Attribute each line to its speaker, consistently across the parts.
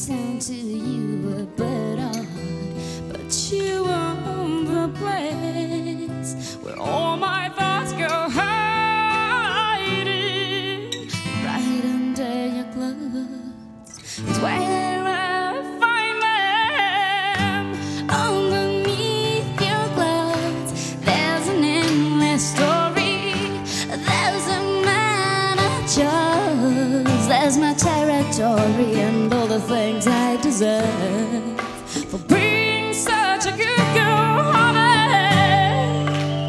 Speaker 1: sound to you a bit odd, but you own the place where all my thoughts go hiding. Right under your clothes is where I find them. Underneath your clothes there's an endless story. There's a man I chose. There's my territory and all the things I deserve for being such a good girl, honey.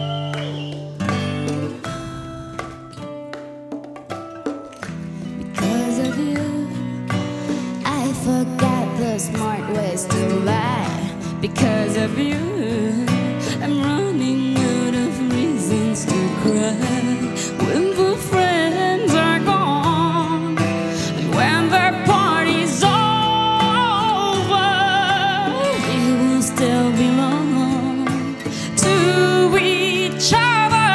Speaker 1: Because of you, I forgot the smart ways to lie. Because of you, I'm running out of reasons to cry. When the friends are gone, and when the party's over, we will still belong to each other.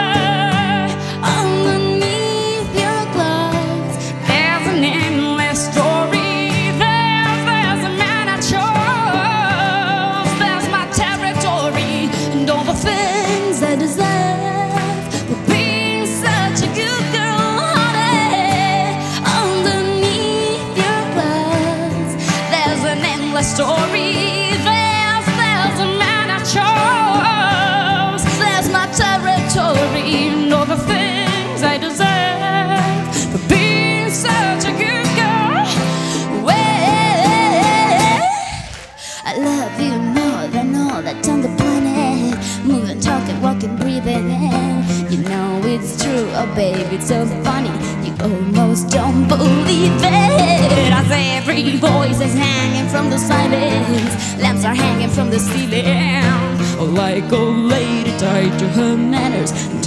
Speaker 1: Underneath your clothes there's an endless story. There's a man I chose. There's my territory and all the things I deserve for being such a good girl, honey. Underneath your clothes there's an endless story. There's a man I chose. There's my territory and all the things I deserve for being such a good girl. Well, I love you more than all that's on the planet. Moving, talking, walking, breathing in. You know it's true, oh baby, it's so funny. You almost don't believe it. I say every voice is hanging from the silence. Lamps are hanging from the ceiling. Oh, like old lady tied to her manners.